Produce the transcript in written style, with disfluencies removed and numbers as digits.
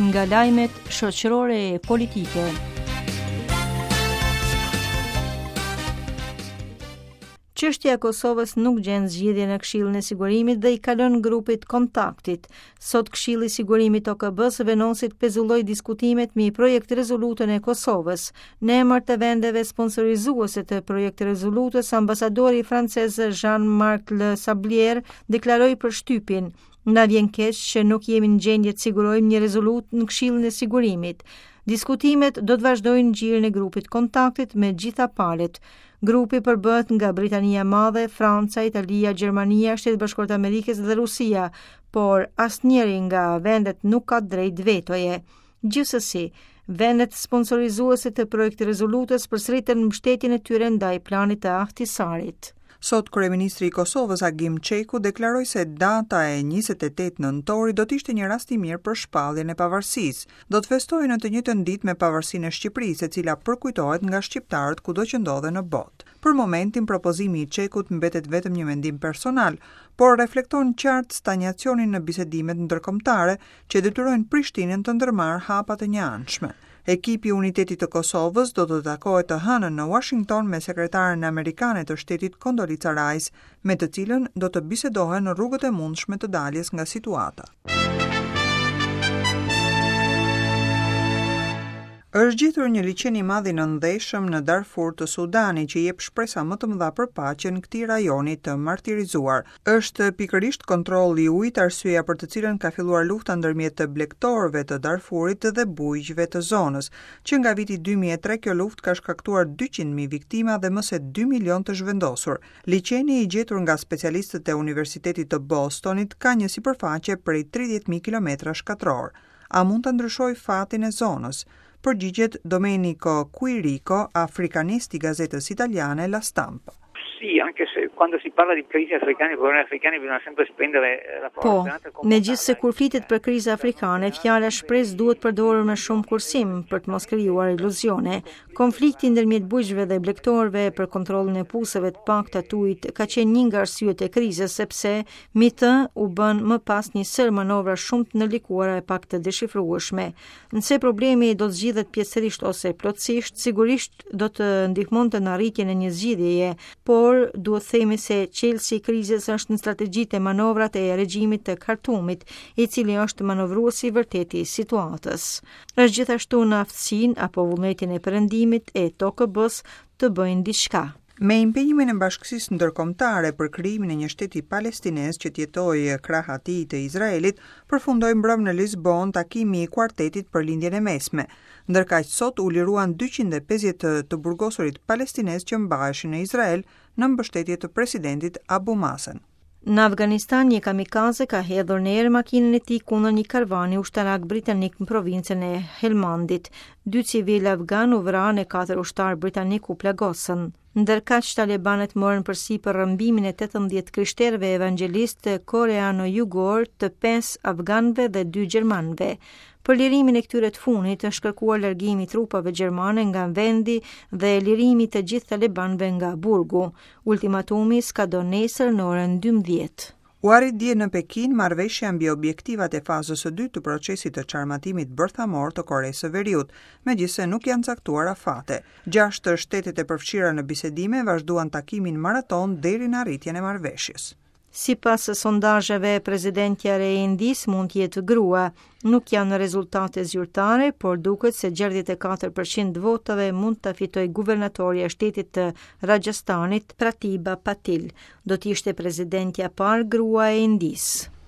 nga lajmet shoqërore e politike. Çështja e Kosovës nuk gjen zgjidhje në Këshillin e Sigurimit dhe i kalon grupit kontaktit. Sot Këshilli i Sigurimit OKB-s venosit pezulloi diskutimet mbi projekt rezolutën e Kosovës. Në emër të vendeve sponsorizuese të projekt rezolutës, ambasadori francez Jean-Marc Le Sablier deklaroi për shtypin: "Na vjen keq që nuk jemi në gjendje të sigurojmë një rezolutë në Këshillin e Sigurimit." Diskutimet do të vazhdojnë në gjirin e grupit kontaktit me gjitha palët. Grupi përbëhet nga Britania e Madhe, Franca, Italia, Gjermania, Shtetet Bashkuara të Amerikës dhe Rusia, por asnjëri nga vendet nuk ka drejt vetoje. Gjithsesi, vendet sponsorizuese të projektit rezolutës përsëritën mbështetjen e tyre ndaj planit të Ahtisarit. Sot kryeministri i Kosovës Agim Çeku deklaroi se data e 28 nëntori do të ishte një rast i mirë për shpalljen e pavarësisë. Do të festojë në të njëjtën ditë me pavarësinë e Shqipërisë, e cila përkujtohet nga shqiptarët kudo që ndodhen në botë. Për momentin propozimi i Çekut mbetet vetëm një mendim personal, por reflekton qartë stagnacionin në bisedimet ndërkombëtare që detyrojnë Prishtinën të ndërmarrë hapa të njëanshme. Ekipi i Unitetit të Kosovës do të takohet të hënën në Washington me sekretaren amerikane të shtetit Condoleezza Rice, me të cilën do të bisedohen në rrugët e mundshme të daljes nga situata. Është gjetur një liçen i madh i nëndeshëm në Darfur të Sudanit që jep shpresa më të mëdha për paqe në këtij rajoni të martirizuar. Është pikërisht kontrolli i ujit arsyeja për të cilën ka filluar lufta ndërmjet të blegtorëve të Darfurit dhe bujqve të zonës, që nga viti 2003 kjo luftë ka shkaktuar 200.000 viktima dhe më se 2 milion të zhvendosur. Liçeni i gjetur nga specialistët e Universitetit të Bostonit ka një sipërfaqe prej 30.000 kilometra shkatror. A mund të ndryshojë fatin e zonës? Përgjigjet Domenico Quirico, afrikanist i gazetës italiane La Stampa. Sì, anche se quando si parla di crisi africane, problemi africani bisogna sempre spendere la forza. Megjithse kur flitet për krizë afrikane, fjala shpresë duhet përdorur me shumë kursim për të mos krijuar iluzione. Konflikti ndërmjet bujqve dhe blegtorëve për kontrollin e puseve të pakta të ujit ka qenë një nga arsyet e krizës, sepse mbi të u bën më pas një sër manovra shumë të ndërlikuara e pak të deshifrueshme. Nëse problemi do të zgjidhet pjesërisht ose plotësisht, sigurisht do të ndihmonte në arritjen e një zgjidhjeje, por duhet themi se qelsi i krizës është në strategjitë e manovrat e regjimit të Khartoumit, i cili është manovruesi i vërtetë i situatës. Është gjithashtu në aftësinë apo vullnetin e perëndimit e OKB-s të bëjnë diçka. Me impenjimin e bashkësisë ndërkombëtare për krijimin e një shteti palestinez që të jetojë krah atij të Izraelit, përfundoi mbrëm në Lisbon takimi i kuartetit për lindjen e mesme. Ndërkaq sot u liruan 250 të burgosurit palestinez që mbaheshin në Izrael në mbështetje të presidentit Abu Mazen. Në Afganistan, një kamikaze ka hedhur në erë makinën e tij kundër një karvani ushtarak britanik në provincën e Helmandit. 2 civil afgan u vranë e 4 ushtar britanik u plagosën. Ndërkaq talibanët morën përsipër rrëmbimin e 18 krishterëve evangelist koreano-jugor të 5 afganëve dhe 2 gjermanëve. Për lirimin e këtyre të funit është kërkuar largimi i trupave gjermane nga vendi dhe lirimi të gjithë talibanëve nga burgu. Ultimatumi skadon nesër në orën 12. U arrit dje në Pekin marrëveshja mbi objektivat e fazës së dytë të procesit të çarmatimit bërthamor të Koresë së Veriut, megjithse nuk janë caktuar afate. 6 shtetet e përfshira në bisedime vazhduan takimin maraton deri në arritjen e marrëveshjes. Sipas sondazheve, presidentja e Indis mund të jetë grua. Nuk janë rezultate zyrtare, por duket se 64% votave mund ta fitojë guvernatorja e shtetit të Rajasthanit, Pratibha Patil. Do të ishte presidentja e parë grua e Indis.